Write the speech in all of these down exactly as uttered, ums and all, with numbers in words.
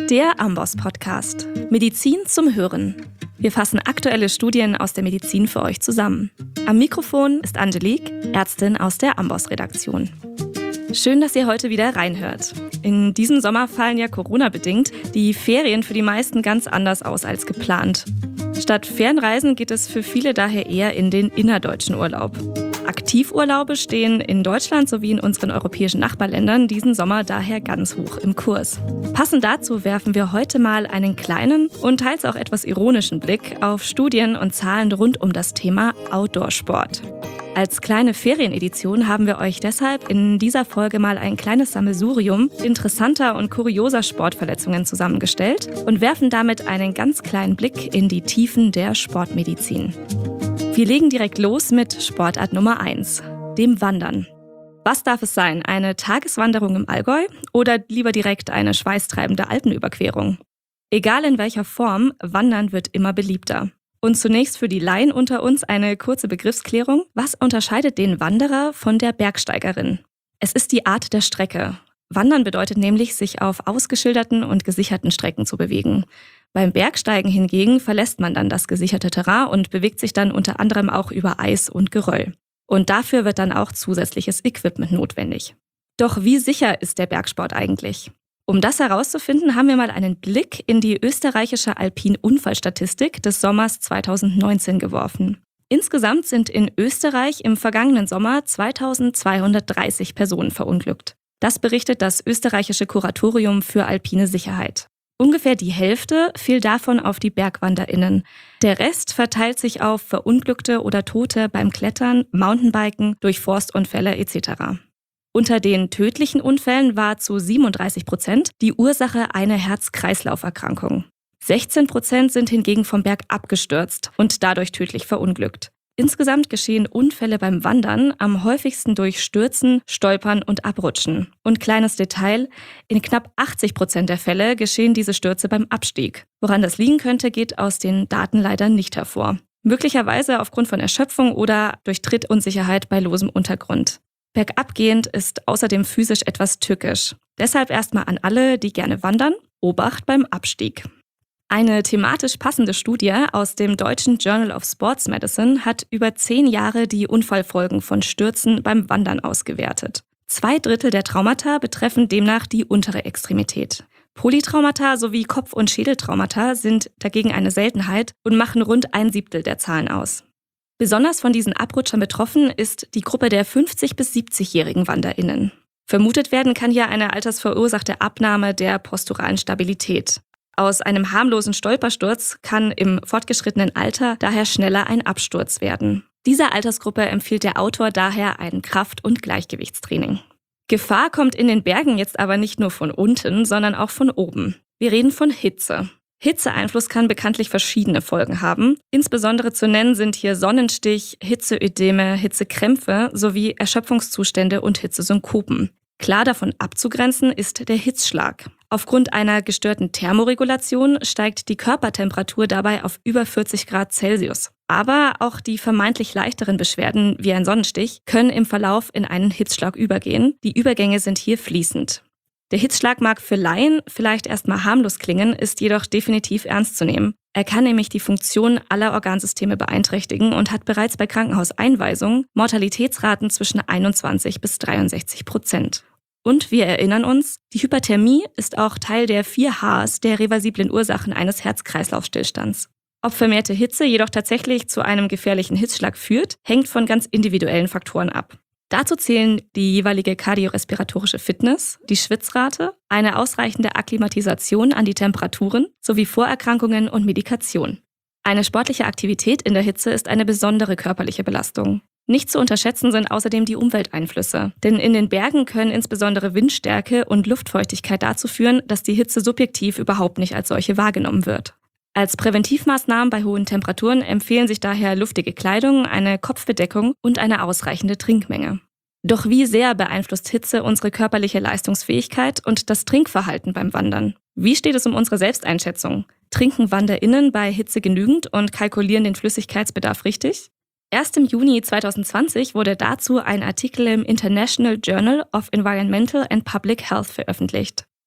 Der Amboss-Podcast. Medizin zum Hören. Wir fassen aktuelle Studien aus der Medizin für euch zusammen. Am Mikrofon ist Angelique, Ärztin aus der Amboss-Redaktion. Schön, dass ihr heute wieder reinhört. In diesem Sommer fallen ja Corona-bedingt die Ferien für die meisten ganz anders aus als geplant. Statt Fernreisen geht es für viele daher eher in den innerdeutschen Urlaub. Aktivurlaube stehen in Deutschland sowie in unseren europäischen Nachbarländern diesen Sommer daher ganz hoch im Kurs. Passend dazu werfen wir heute mal einen kleinen und teils auch etwas ironischen Blick auf Studien und Zahlen rund um das Thema Outdoor-Sport. Als kleine Ferienedition haben wir euch deshalb in dieser Folge mal ein kleines Sammelsurium interessanter und kurioser Sportverletzungen zusammengestellt und werfen damit einen ganz kleinen Blick in die Tiefen der Sportmedizin. Wir legen direkt los mit Sportart Nummer eins, dem Wandern. Was darf es sein, eine Tageswanderung im Allgäu oder lieber direkt eine schweißtreibende Alpenüberquerung? Egal in welcher Form, Wandern wird immer beliebter. Und zunächst für die Laien unter uns eine kurze Begriffsklärung. Was unterscheidet den Wanderer von der Bergsteigerin? Es ist die Art der Strecke. Wandern bedeutet nämlich, sich auf ausgeschilderten und gesicherten Strecken zu bewegen. Beim Bergsteigen hingegen verlässt man dann das gesicherte Terrain und bewegt sich dann unter anderem auch über Eis und Geröll. Und dafür wird dann auch zusätzliches Equipment notwendig. Doch wie sicher ist der Bergsport eigentlich? Um das herauszufinden, haben wir mal einen Blick in die österreichische Alpin-Unfallstatistik des Sommers zweitausendneunzehn geworfen. Insgesamt sind in Österreich im vergangenen Sommer zweitausendzweihundertdreißig Personen verunglückt. Das berichtet das österreichische Kuratorium für alpine Sicherheit. Ungefähr die Hälfte fiel davon auf die BergwanderInnen. Der Rest verteilt sich auf Verunglückte oder Tote beim Klettern, Mountainbiken, durch Forstunfälle et cetera. Unter den tödlichen Unfällen war zu siebenunddreißig Prozent die Ursache eine Herz-Kreislauf-Erkrankung. sechzehn Prozent sind hingegen vom Berg abgestürzt und dadurch tödlich verunglückt. Insgesamt geschehen Unfälle beim Wandern am häufigsten durch Stürzen, Stolpern und Abrutschen. Und kleines Detail, in knapp achtzig Prozent der Fälle geschehen diese Stürze beim Abstieg. Woran das liegen könnte, geht aus den Daten leider nicht hervor. Möglicherweise aufgrund von Erschöpfung oder durch Trittunsicherheit bei losem Untergrund. Bergabgehend ist außerdem physisch etwas tückisch. Deshalb erstmal an alle, die gerne wandern, Obacht beim Abstieg. Eine thematisch passende Studie aus dem deutschen Journal of Sports Medicine hat über zehn Jahre die Unfallfolgen von Stürzen beim Wandern ausgewertet. Zwei Drittel der Traumata betreffen demnach die untere Extremität. Polytraumata sowie Kopf- und Schädeltraumata sind dagegen eine Seltenheit und machen rund ein Siebtel der Zahlen aus. Besonders von diesen Abrutschern betroffen ist die Gruppe der fünfzig- bis siebzigjährigen WanderInnen. Vermutet werden kann hier eine altersverursachte Abnahme der posturalen Stabilität. Aus einem harmlosen Stolpersturz kann im fortgeschrittenen Alter daher schneller ein Absturz werden. Dieser Altersgruppe empfiehlt der Autor daher ein Kraft- und Gleichgewichtstraining. Gefahr kommt in den Bergen jetzt aber nicht nur von unten, sondern auch von oben. Wir reden von Hitze. Hitzeeinfluss kann bekanntlich verschiedene Folgen haben. Insbesondere zu nennen sind hier Sonnenstich, Hitzeödeme, Hitzekrämpfe sowie Erschöpfungszustände und Hitzesynkopen. Klar davon abzugrenzen ist der Hitzschlag. Aufgrund einer gestörten Thermoregulation steigt die Körpertemperatur dabei auf über vierzig Grad Celsius. Aber auch die vermeintlich leichteren Beschwerden wie ein Sonnenstich können im Verlauf in einen Hitzschlag übergehen. Die Übergänge sind hier fließend. Der Hitzschlag mag für Laien vielleicht erstmal harmlos klingen, ist jedoch definitiv ernst zu nehmen. Er kann nämlich die Funktion aller Organsysteme beeinträchtigen und hat bereits bei Krankenhauseinweisungen Mortalitätsraten zwischen einundzwanzig bis dreiundsechzig Prozent. Und wir erinnern uns, die Hyperthermie ist auch Teil der vier Hs der reversiblen Ursachen eines Herz-Kreislauf-Stillstands. Ob vermehrte Hitze jedoch tatsächlich zu einem gefährlichen Hitzschlag führt, hängt von ganz individuellen Faktoren ab. Dazu zählen die jeweilige kardiorespiratorische Fitness, die Schwitzrate, eine ausreichende Akklimatisation an die Temperaturen sowie Vorerkrankungen und Medikation. Eine sportliche Aktivität in der Hitze ist eine besondere körperliche Belastung. Nicht zu unterschätzen sind außerdem die Umwelteinflüsse. Denn in den Bergen können insbesondere Windstärke und Luftfeuchtigkeit dazu führen, dass die Hitze subjektiv überhaupt nicht als solche wahrgenommen wird. Als Präventivmaßnahmen bei hohen Temperaturen empfehlen sich daher luftige Kleidung, eine Kopfbedeckung und eine ausreichende Trinkmenge. Doch wie sehr beeinflusst Hitze unsere körperliche Leistungsfähigkeit und das Trinkverhalten beim Wandern? Wie steht es um unsere Selbsteinschätzung? Trinken WanderInnen bei Hitze genügend und kalkulieren den Flüssigkeitsbedarf richtig? Erst im Juni zweitausendzwanzig wurde dazu ein Artikel im International Journal of Environmental and Public Health veröffentlicht.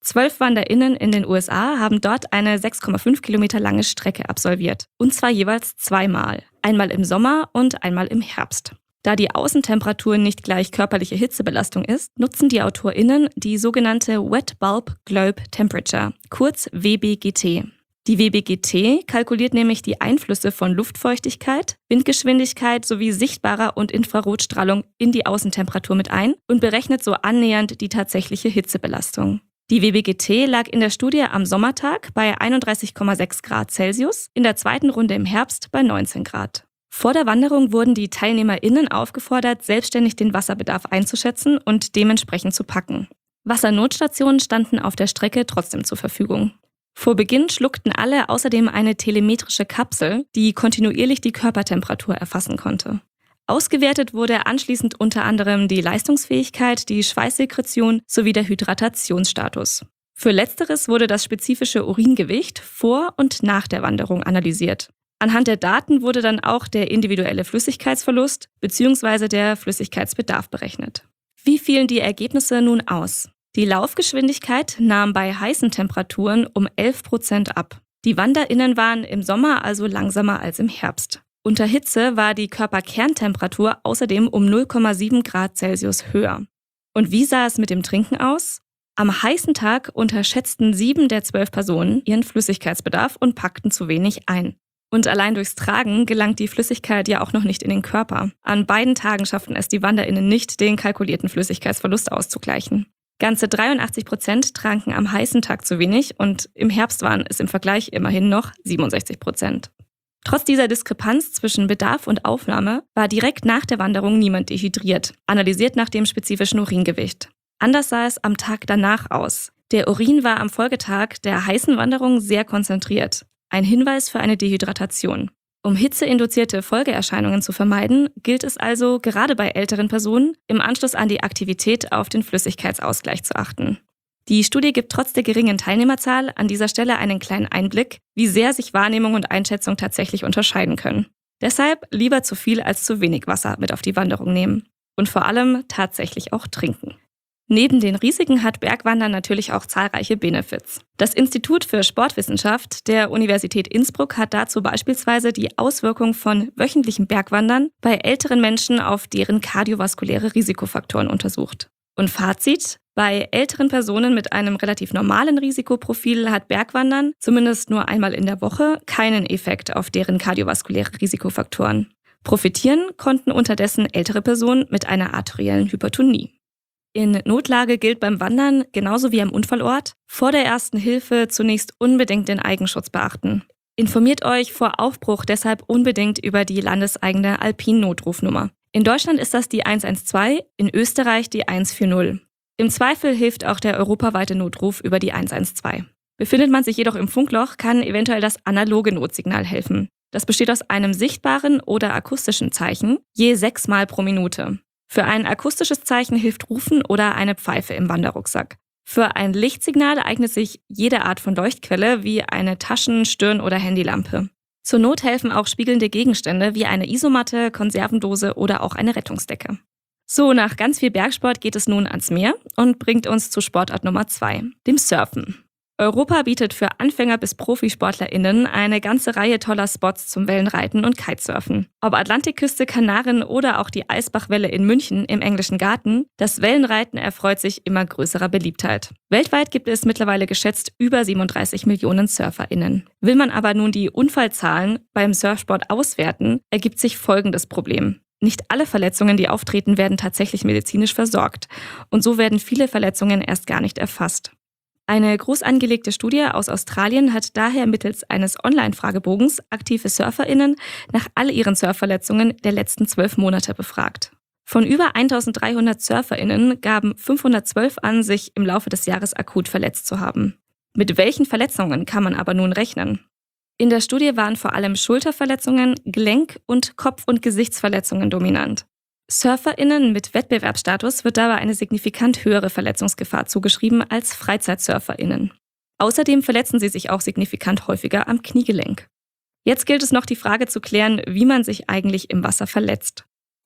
Zwölf WanderInnen in den U S A haben dort eine sechs Komma fünf Kilometer lange Strecke absolviert. Und zwar jeweils zweimal. Einmal im Sommer und einmal im Herbst. Da die Außentemperatur nicht gleich körperliche Hitzebelastung ist, nutzen die AutorInnen die sogenannte Wet Bulb Globe Temperature, kurz W B G T. Die W B G T kalkuliert nämlich die Einflüsse von Luftfeuchtigkeit, Windgeschwindigkeit sowie sichtbarer und Infrarotstrahlung in die Außentemperatur mit ein und berechnet so annähernd die tatsächliche Hitzebelastung. Die W B G T lag in der Studie am Sommertag bei einunddreißig Komma sechs Grad Celsius, in der zweiten Runde im Herbst bei neunzehn Grad. Vor der Wanderung wurden die TeilnehmerInnen aufgefordert, selbstständig den Wasserbedarf einzuschätzen und dementsprechend zu packen. Wassernotstationen standen auf der Strecke trotzdem zur Verfügung. Vor Beginn schluckten alle außerdem eine telemetrische Kapsel, die kontinuierlich die Körpertemperatur erfassen konnte. Ausgewertet wurde anschließend unter anderem die Leistungsfähigkeit, die Schweißsekretion sowie der Hydratationsstatus. Für letzteres wurde das spezifische Uringewicht vor und nach der Wanderung analysiert. Anhand der Daten wurde dann auch der individuelle Flüssigkeitsverlust bzw. der Flüssigkeitsbedarf berechnet. Wie fielen die Ergebnisse nun aus? Die Laufgeschwindigkeit nahm bei heißen Temperaturen um elf Prozent ab. Die WanderInnen waren im Sommer also langsamer als im Herbst. Unter Hitze war die Körperkerntemperatur außerdem um null Komma sieben Grad Celsius höher. Und wie sah es mit dem Trinken aus? Am heißen Tag unterschätzten sieben der zwölf Personen ihren Flüssigkeitsbedarf und packten zu wenig ein. Und allein durchs Tragen gelangt die Flüssigkeit ja auch noch nicht in den Körper. An beiden Tagen schafften es die WanderInnen nicht, den kalkulierten Flüssigkeitsverlust auszugleichen. Ganze dreiundachtzig Prozent tranken am heißen Tag zu wenig und im Herbst waren es im Vergleich immerhin noch siebenundsechzig Prozent. Trotz dieser Diskrepanz zwischen Bedarf und Aufnahme war direkt nach der Wanderung niemand dehydriert, analysiert nach dem spezifischen Uringewicht. Anders sah es am Tag danach aus. Der Urin war am Folgetag der heißen Wanderung sehr konzentriert. Ein Hinweis für eine Dehydratation. Um hitzeinduzierte Folgeerscheinungen zu vermeiden, gilt es also, gerade bei älteren Personen, im Anschluss an die Aktivität auf den Flüssigkeitsausgleich zu achten. Die Studie gibt trotz der geringen Teilnehmerzahl an dieser Stelle einen kleinen Einblick, wie sehr sich Wahrnehmung und Einschätzung tatsächlich unterscheiden können. Deshalb lieber zu viel als zu wenig Wasser mit auf die Wanderung nehmen. Und vor allem tatsächlich auch trinken. Neben den Risiken hat Bergwandern natürlich auch zahlreiche Benefits. Das Institut für Sportwissenschaft der Universität Innsbruck hat dazu beispielsweise die Auswirkung von wöchentlichem Bergwandern bei älteren Menschen auf deren kardiovaskuläre Risikofaktoren untersucht. Und Fazit: Bei älteren Personen mit einem relativ normalen Risikoprofil hat Bergwandern, zumindest nur einmal in der Woche, keinen Effekt auf deren kardiovaskuläre Risikofaktoren. Profitieren konnten unterdessen ältere Personen mit einer arteriellen Hypertonie. In Notlage gilt beim Wandern, genauso wie am Unfallort, vor der ersten Hilfe zunächst unbedingt den Eigenschutz beachten. Informiert euch vor Aufbruch deshalb unbedingt über die landeseigene Alpin-Notrufnummer. In Deutschland ist das die eins eins zwei, in Österreich die eins vier null. Im Zweifel hilft auch der europaweite Notruf über die eins eins zwei. Befindet man sich jedoch im Funkloch, kann eventuell das analoge Notsignal helfen. Das besteht aus einem sichtbaren oder akustischen Zeichen, je sechsmal pro Minute. Für ein akustisches Zeichen hilft Rufen oder eine Pfeife im Wanderrucksack. Für ein Lichtsignal eignet sich jede Art von Leuchtquelle wie eine Taschen-, Stirn- oder Handylampe. Zur Not helfen auch spiegelnde Gegenstände wie eine Isomatte, Konservendose oder auch eine Rettungsdecke. So, nach ganz viel Bergsport geht es nun ans Meer und bringt uns zu Sportart Nummer zwei, dem Surfen. Europa bietet für Anfänger bis ProfisportlerInnen eine ganze Reihe toller Spots zum Wellenreiten und Kitesurfen. Ob Atlantikküste, Kanaren oder auch die Eisbachwelle in München im englischen Garten, das Wellenreiten erfreut sich immer größerer Beliebtheit. Weltweit gibt es mittlerweile geschätzt über siebenunddreißig Millionen SurferInnen. Will man aber nun die Unfallzahlen beim Surfsport auswerten, ergibt sich folgendes Problem. Nicht alle Verletzungen, die auftreten, werden tatsächlich medizinisch versorgt. Und so werden viele Verletzungen erst gar nicht erfasst. Eine groß angelegte Studie aus Australien hat daher mittels eines Online-Fragebogens aktive SurferInnen nach all ihren Surfverletzungen der letzten zwölf Monate befragt. Von über eintausenddreihundert SurferInnen gaben fünfhundertzwölf an, sich im Laufe des Jahres akut verletzt zu haben. Mit welchen Verletzungen kann man aber nun rechnen? In der Studie waren vor allem Schulterverletzungen, Gelenk- und Kopf- und Gesichtsverletzungen dominant. SurferInnen mit Wettbewerbsstatus wird dabei eine signifikant höhere Verletzungsgefahr zugeschrieben als FreizeitsurferInnen. Außerdem verletzen sie sich auch signifikant häufiger am Kniegelenk. Jetzt gilt es noch, die Frage zu klären, wie man sich eigentlich im Wasser verletzt.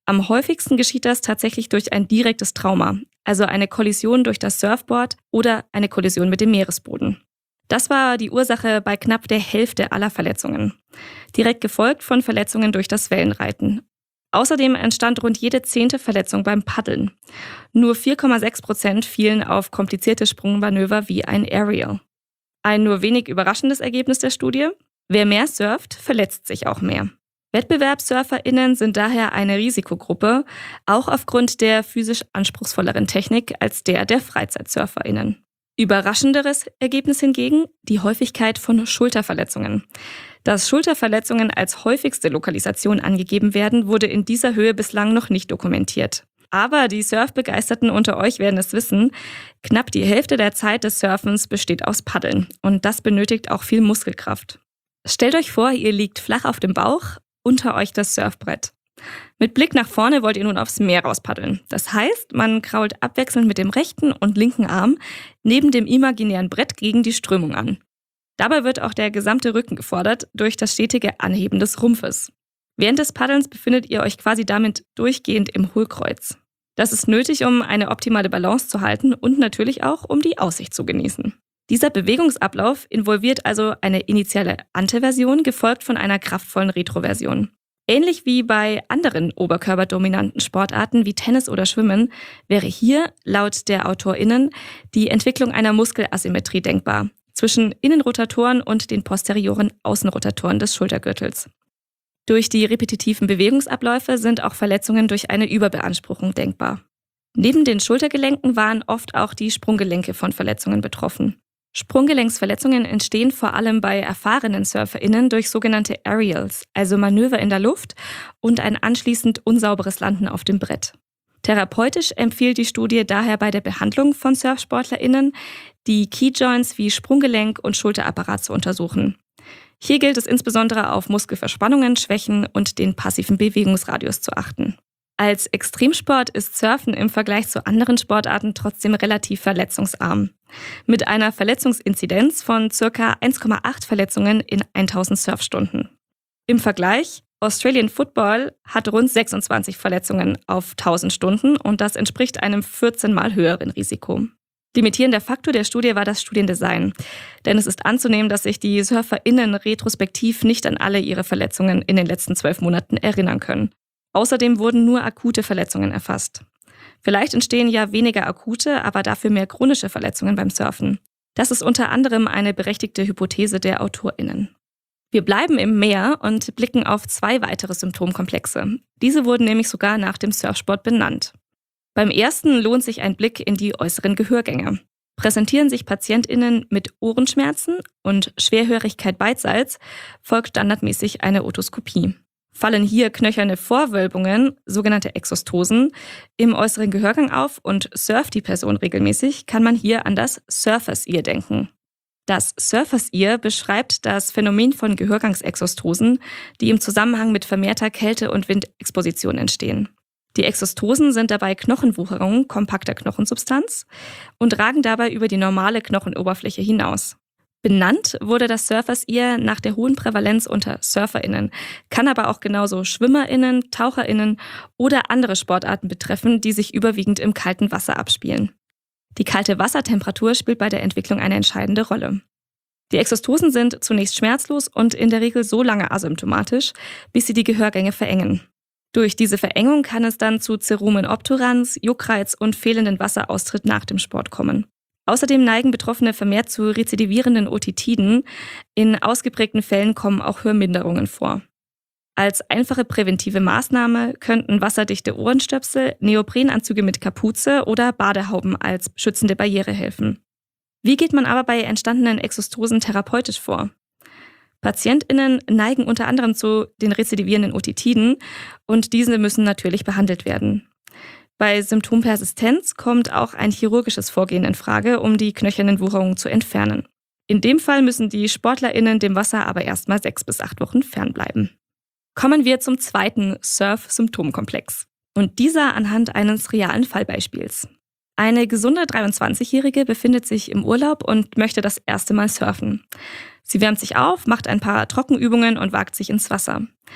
Am häufigsten geschieht das tatsächlich durch ein direktes Trauma, also eine Kollision durch das Surfboard oder eine Kollision mit dem Meeresboden. Das war die Ursache bei knapp der Hälfte aller Verletzungen, direkt gefolgt von Verletzungen durch das Wellenreiten. Außerdem entstand rund jede zehnte Verletzung beim Paddeln. Nur vier Komma sechs Prozent fielen auf komplizierte Sprungmanöver wie ein Aerial. Ein nur wenig überraschendes Ergebnis der Studie: Wer mehr surft, verletzt sich auch mehr. WettbewerbssurferInnen sind daher eine Risikogruppe, auch aufgrund der physisch anspruchsvolleren Technik als der der FreizeitsurferInnen. Überraschenderes Ergebnis hingegen: die Häufigkeit von Schulterverletzungen. Dass Schulterverletzungen als häufigste Lokalisation angegeben werden, wurde in dieser Höhe bislang noch nicht dokumentiert. Aber die Surfbegeisterten unter euch werden es wissen, knapp die Hälfte der Zeit des Surfens besteht aus Paddeln und das benötigt auch viel Muskelkraft. Stellt euch vor, ihr liegt flach auf dem Bauch, unter euch das Surfbrett. Mit Blick nach vorne wollt ihr nun aufs Meer rauspaddeln. Das heißt, man krault abwechselnd mit dem rechten und linken Arm neben dem imaginären Brett gegen die Strömung an. Dabei wird auch der gesamte Rücken gefordert durch das stetige Anheben des Rumpfes. Während des Paddelns befindet ihr euch quasi damit durchgehend im Hohlkreuz. Das ist nötig, um eine optimale Balance zu halten und natürlich auch, um die Aussicht zu genießen. Dieser Bewegungsablauf involviert also eine initiale Anteversion, gefolgt von einer kraftvollen Retroversion. Ähnlich wie bei anderen oberkörperdominanten Sportarten wie Tennis oder Schwimmen wäre hier, laut der AutorInnen, die Entwicklung einer Muskelasymmetrie denkbar zwischen Innenrotatoren und den posterioren Außenrotatoren des Schultergürtels. Durch die repetitiven Bewegungsabläufe sind auch Verletzungen durch eine Überbeanspruchung denkbar. Neben den Schultergelenken waren oft auch die Sprunggelenke von Verletzungen betroffen. Sprunggelenksverletzungen entstehen vor allem bei erfahrenen SurferInnen durch sogenannte Aerials, also Manöver in der Luft und ein anschließend unsauberes Landen auf dem Brett. Therapeutisch empfiehlt die Studie daher bei der Behandlung von SurfsportlerInnen, die Keyjoints wie Sprunggelenk und Schulterapparat zu untersuchen. Hier gilt es insbesondere auf Muskelverspannungen, Schwächen und den passiven Bewegungsradius zu achten. Als Extremsport ist Surfen im Vergleich zu anderen Sportarten trotzdem relativ verletzungsarm. Mit einer Verletzungsinzidenz von ca. eins Komma acht Verletzungen in tausend Surfstunden. Im Vergleich: Australian Football hat rund sechsundzwanzig Verletzungen auf tausend Stunden und das entspricht einem vierzehn Mal höheren Risiko. Limitierender Faktor der Studie war das Studiendesign, denn es ist anzunehmen, dass sich die SurferInnen retrospektiv nicht an alle ihre Verletzungen in den letzten zwölf Monaten erinnern können. Außerdem wurden nur akute Verletzungen erfasst. Vielleicht entstehen ja weniger akute, aber dafür mehr chronische Verletzungen beim Surfen. Das ist unter anderem eine berechtigte Hypothese der AutorInnen. Wir bleiben im Meer und blicken auf zwei weitere Symptomkomplexe. Diese wurden nämlich sogar nach dem Surfsport benannt. Beim ersten lohnt sich ein Blick in die äußeren Gehörgänge. Präsentieren sich PatientInnen mit Ohrenschmerzen und Schwerhörigkeit beidseits, folgt standardmäßig eine Otoskopie. Fallen hier knöcherne Vorwölbungen, sogenannte Exostosen, im äußeren Gehörgang auf und surft die Person regelmäßig, kann man hier an das Surfer's Ear denken. Das Surfer's Ear beschreibt das Phänomen von Gehörgangsexostosen, die im Zusammenhang mit vermehrter Kälte- und Windexposition entstehen. Die Exostosen sind dabei Knochenwucherungen kompakter Knochensubstanz und ragen dabei über die normale Knochenoberfläche hinaus. Benannt wurde das Surfer's Ear nach der hohen Prävalenz unter SurferInnen, kann aber auch genauso SchwimmerInnen, TaucherInnen oder andere Sportarten betreffen, die sich überwiegend im kalten Wasser abspielen. Die kalte Wassertemperatur spielt bei der Entwicklung eine entscheidende Rolle. Die Exostosen sind zunächst schmerzlos und in der Regel so lange asymptomatisch, bis sie die Gehörgänge verengen. Durch diese Verengung kann es dann zu Cerumen obturans, Juckreiz und fehlenden Wasseraustritt nach dem Sport kommen. Außerdem neigen Betroffene vermehrt zu rezidivierenden Otitiden. In ausgeprägten Fällen kommen auch Hörminderungen vor. Als einfache präventive Maßnahme könnten wasserdichte Ohrenstöpsel, Neoprenanzüge mit Kapuze oder Badehauben als schützende Barriere helfen. Wie geht man aber bei entstandenen Exostosen therapeutisch vor? PatientInnen neigen unter anderem zu den rezidivierenden Otitiden und diese müssen natürlich behandelt werden. Bei Symptompersistenz kommt auch ein chirurgisches Vorgehen in Frage, um die knöchernen Wucherungen zu entfernen. In dem Fall müssen die SportlerInnen dem Wasser aber erstmal sechs bis acht Wochen fernbleiben. Kommen wir zum zweiten Surf-Symptomkomplex. Und dieser anhand eines realen Fallbeispiels. Eine gesunde dreiundzwanzigjährige befindet sich im Urlaub und möchte das erste Mal surfen. Sie wärmt sich auf, macht ein paar Trockenübungen und wagt sich ins Wasser.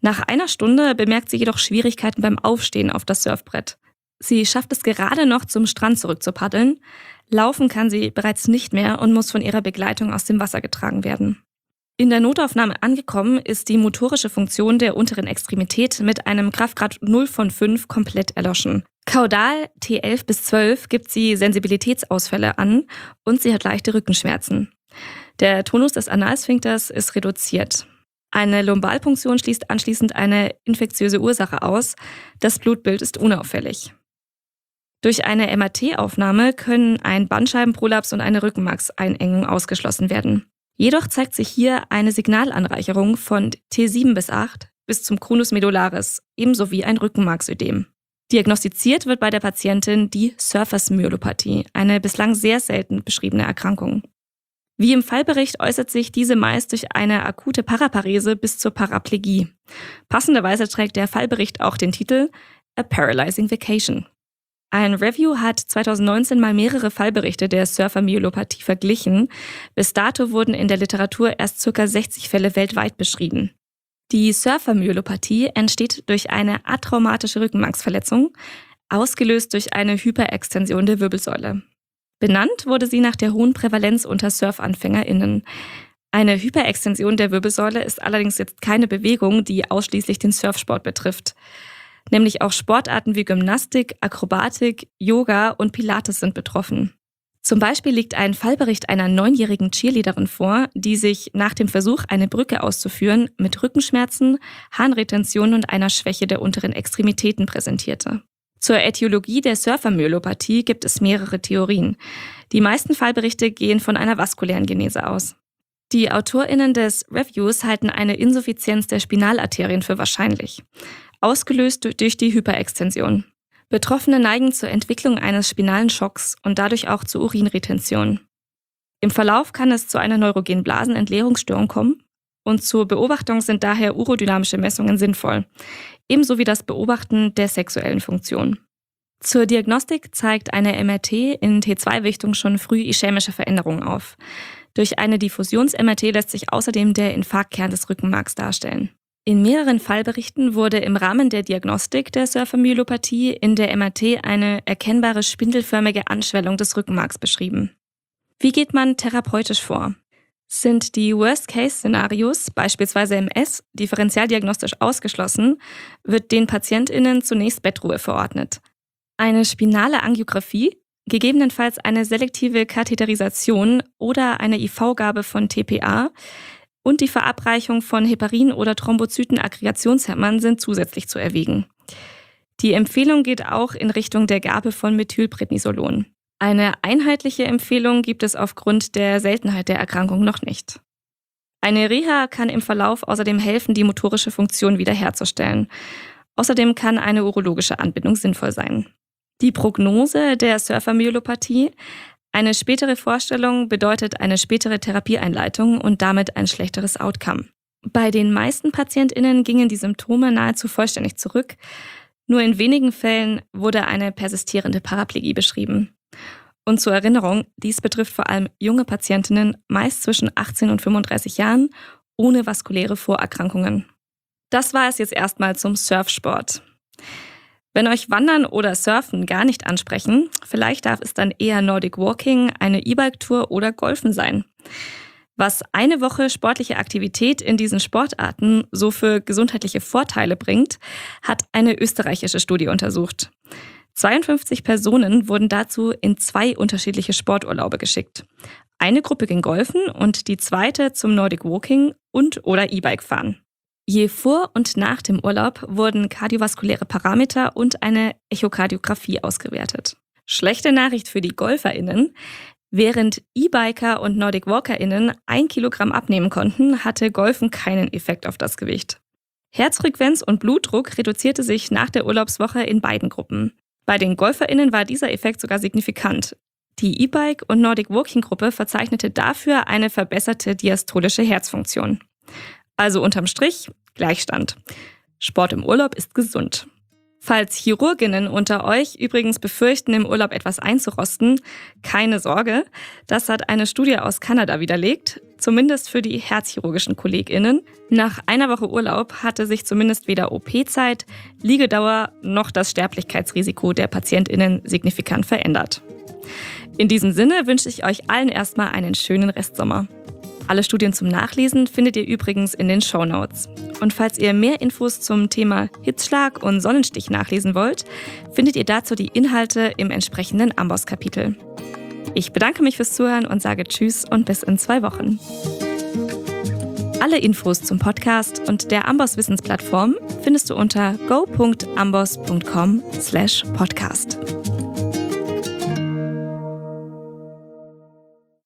Nach einer Stunde bemerkt sie jedoch Schwierigkeiten beim Aufstehen auf das Surfbrett. Sie schafft es gerade noch, zum Strand zurückzupaddeln. Laufen kann sie bereits nicht mehr und muss von ihrer Begleitung aus dem Wasser getragen werden. In der Notaufnahme angekommen ist die motorische Funktion der unteren Extremität mit einem Kraftgrad null von fünf komplett erloschen. Kaudal T elf bis zwölf gibt sie Sensibilitätsausfälle an und sie hat leichte Rückenschmerzen. Der Tonus des Analsphinkters ist reduziert. Eine Lumbalpunktion schließt anschließend eine infektiöse Ursache aus. Das Blutbild ist unauffällig. Durch eine M R T-Aufnahme können ein Bandscheibenprolaps und eine Rückenmarkseinengung ausgeschlossen werden. Jedoch zeigt sich hier eine Signalanreicherung von T sieben bis acht bis zum Conus medullaris, ebenso wie ein Rückenmarksödem. Diagnostiziert wird bei der Patientin die Surface-Myelopathie, eine bislang sehr selten beschriebene Erkrankung. Wie im Fallbericht äußert sich diese meist durch eine akute Paraparese bis zur Paraplegie. Passenderweise trägt der Fallbericht auch den Titel A Paralyzing Vacation. Ein Review hat zweitausendneunzehn mal mehrere Fallberichte der Surfer-Myelopathie verglichen. Bis dato wurden in der Literatur erst ca. sechzig Fälle weltweit beschrieben. Die Surfer-Myelopathie entsteht durch eine atraumatische Rückenmarksverletzung, ausgelöst durch eine Hyperextension der Wirbelsäule. Benannt wurde sie nach der hohen Prävalenz unter SurfanfängerInnen. Eine Hyperextension der Wirbelsäule ist allerdings jetzt keine Bewegung, die ausschließlich den Surfsport betrifft. Nämlich auch Sportarten wie Gymnastik, Akrobatik, Yoga und Pilates sind betroffen. Zum Beispiel liegt ein Fallbericht einer neunjährigen Cheerleaderin vor, die sich nach dem Versuch, eine Brücke auszuführen, mit Rückenschmerzen, Harnretention und einer Schwäche der unteren Extremitäten präsentierte. Zur Ätiologie der Surfer-Myelopathie gibt es mehrere Theorien. Die meisten Fallberichte gehen von einer vaskulären Genese aus. Die AutorInnen des Reviews halten eine Insuffizienz der Spinalarterien für wahrscheinlich, ausgelöst durch die Hyperextension. Betroffene neigen zur Entwicklung eines spinalen Schocks und dadurch auch zur Urinretention. Im Verlauf kann es zu einer neurogenen Blasenentleerungsstörung kommen und zur Beobachtung sind daher urodynamische Messungen sinnvoll, ebenso wie das Beobachten der sexuellen Funktion. Zur Diagnostik zeigt eine M R T in T zwei Gewichtung schon früh ischämische Veränderungen auf. Durch eine Diffusions-M R T lässt sich außerdem der Infarktkern des Rückenmarks darstellen. In mehreren Fallberichten wurde im Rahmen der Diagnostik der Surfer-Myelopathie in der M R T eine erkennbare spindelförmige Anschwellung des Rückenmarks beschrieben. Wie geht man therapeutisch vor? Sind die Worst-Case-Szenarios, beispielsweise M S, differentialdiagnostisch ausgeschlossen, wird den PatientInnen zunächst Bettruhe verordnet. Eine spinale Angiografie, gegebenenfalls eine selektive Katheterisation oder eine I V-Gabe von T P A und die Verabreichung von Heparin- oder Thrombozytenaggregationshemmern sind zusätzlich zu erwägen. Die Empfehlung geht auch in Richtung der Gabe von Methylprednisolon. Eine einheitliche Empfehlung gibt es aufgrund der Seltenheit der Erkrankung noch nicht. Eine Reha kann im Verlauf außerdem helfen, die motorische Funktion wiederherzustellen. Außerdem kann eine urologische Anbindung sinnvoll sein. Die Prognose der Surfer-Myelopathie: eine spätere Vorstellung bedeutet eine spätere Therapieeinleitung und damit ein schlechteres Outcome. Bei den meisten PatientInnen gingen die Symptome nahezu vollständig zurück. Nur in wenigen Fällen wurde eine persistierende Paraplegie beschrieben. Und zur Erinnerung, dies betrifft vor allem junge Patientinnen, meist zwischen achtzehn und fünfunddreißig Jahren, ohne vaskuläre Vorerkrankungen. Das war es jetzt erstmal zum Surfsport. Wenn euch Wandern oder Surfen gar nicht ansprechen, vielleicht darf es dann eher Nordic Walking, eine E-Bike-Tour oder Golfen sein. Was eine Woche sportliche Aktivität in diesen Sportarten so für gesundheitliche Vorteile bringt, hat eine österreichische Studie untersucht. zweiundfünfzig Personen wurden dazu in zwei unterschiedliche Sporturlaube geschickt. Eine Gruppe ging golfen und die zweite zum Nordic Walking und oder E-Bike fahren. Je vor und nach dem Urlaub wurden kardiovaskuläre Parameter und eine Echokardiographie ausgewertet. Schlechte Nachricht für die GolferInnen: Während E-Biker und Nordic WalkerInnen ein Kilogramm abnehmen konnten, hatte Golfen keinen Effekt auf das Gewicht. Herzfrequenz und Blutdruck reduzierte sich nach der Urlaubswoche in beiden Gruppen. Bei den GolferInnen war dieser Effekt sogar signifikant. Die E-Bike- und Nordic Walking-Gruppe verzeichnete dafür eine verbesserte diastolische Herzfunktion. Also unterm Strich Gleichstand. Sport im Urlaub ist gesund. Falls Chirurginnen unter euch übrigens befürchten, im Urlaub etwas einzurosten, keine Sorge. Das hat eine Studie aus Kanada widerlegt, zumindest für die herzchirurgischen KollegInnen. Nach einer Woche Urlaub hatte sich zumindest weder O P-Zeit, Liegedauer noch das Sterblichkeitsrisiko der PatientInnen signifikant verändert. In diesem Sinne wünsche ich euch allen erstmal einen schönen Restsommer. Alle Studien zum Nachlesen findet ihr übrigens in den Shownotes. Und falls ihr mehr Infos zum Thema Hitzschlag und Sonnenstich nachlesen wollt, findet ihr dazu die Inhalte im entsprechenden Amboss-Kapitel. Ich bedanke mich fürs Zuhören und sage Tschüss und bis in zwei Wochen. Alle Infos zum Podcast und der Amboss Wissensplattform findest du unter go punkt amboss punkt com slash podcast.